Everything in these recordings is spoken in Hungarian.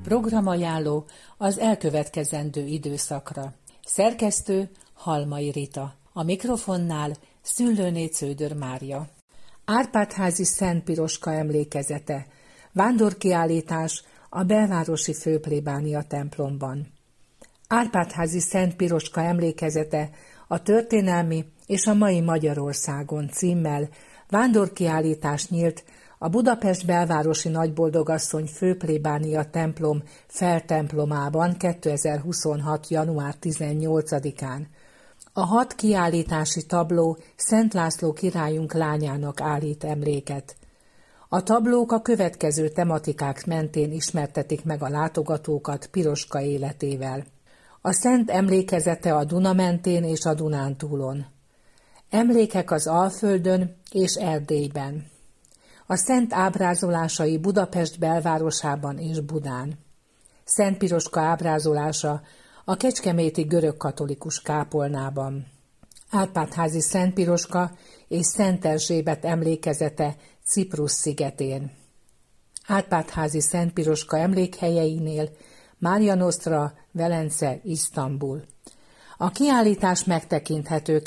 Programajánló az elkövetkezendő időszakra. Szerkesztő Halmai Rita. A mikrofonnál Szüllőné Cződör Mária. Árpád-házi Szent Piroska emlékezete. Vándorkiállítás a belvárosi főplébánia templomban. Árpád-házi Szent Piroska emlékezete a történelmi és a mai Magyarországon címmel vándorkiállítás nyílt a Budapest belvárosi Nagyboldogasszony főplébánia templom feltemplomában 2026. január 18-án. A 6 kiállítási tabló Szent László királyunk lányának állít emléket. A tablók a következő tematikák mentén ismertetik meg a látogatókat Piroska életével. A szent emlékezete a Duna mentén és a Dunántúlon. Emlékek az Alföldön és Erdélyben. A szent ábrázolásai Budapest belvárosában és Budán. Szent Piroska ábrázolása a kecskeméti görögkatolikus kápolnában. Árpád-házi Szent Piroska és Szent Erzsébet emlékezete Ciprus szigetén. Árpád-házi Szent Piroska emlékhelyeinél Mária Nostra, Velence, Isztambul. A kiállítás megtekinthető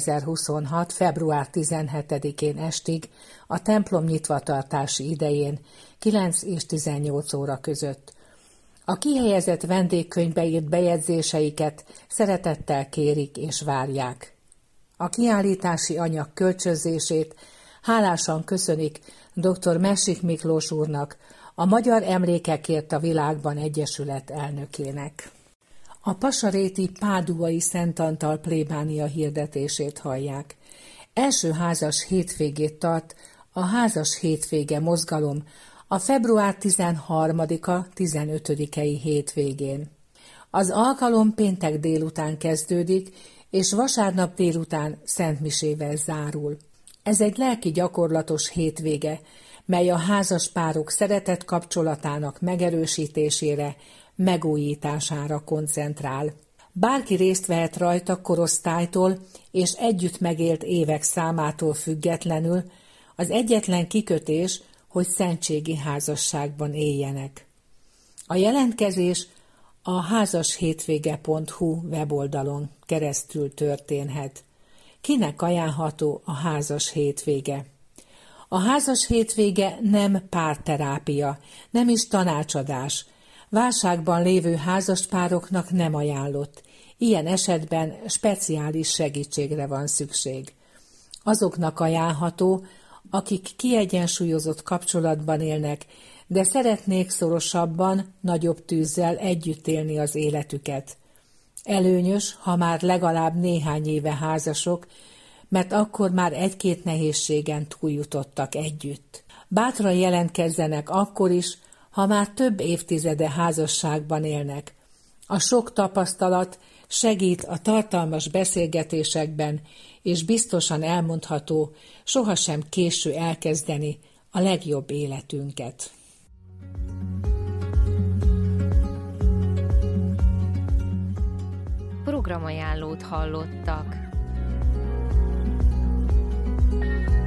2026. február 17-én estig a templom nyitvatartási idején 9 és 18 óra között. A kihelyezett vendégkönyvbe írt bejegyzéseiket szeretettel kérik és várják. A kiállítási anyag kölcsönzését hálásan köszönik dr. Messik Miklós úrnak, a Magyar Emlékekért a Világban Egyesület elnökének. A pasaréti páduai Szent Antal plébánia hirdetését hallják. Első házas hétvégét tart a Házas Hétvége mozgalom a február 13-a 15-i hétvégén. Az alkalom péntek délután kezdődik, és vasárnap délután szentmisével zárul. Ez egy lelki gyakorlatos hétvége, mely a házaspárok szeretet kapcsolatának megerősítésére, megújítására koncentrál. Bárki részt vehet rajta korosztálytól és együtt megélt évek számától függetlenül, az egyetlen kikötés, hogy szentségi házasságban éljenek. A jelentkezés a házashétvége.hu weboldalon keresztül történhet. Kinek ajánlható a házas hétvége? A házas hétvége nem párterápia, nem is tanácsadás. Válságban lévő házaspároknak nem ajánlott. Ilyen esetben speciális segítségre van szükség. Azoknak ajánlható, akik kiegyensúlyozott kapcsolatban élnek, de szeretnék szorosabban, nagyobb tűzzel együtt élni az életüket. Előnyös, ha már legalább néhány éve házasok, mert akkor már egy-két nehézségen túljutottak együtt. Bátran jelentkezzenek akkor is, ha már több évtizede házasságban élnek. A sok tapasztalat segít a tartalmas beszélgetésekben, és biztosan elmondható, sohasem késő elkezdeni a legjobb életünket. Programajánlót hallottak.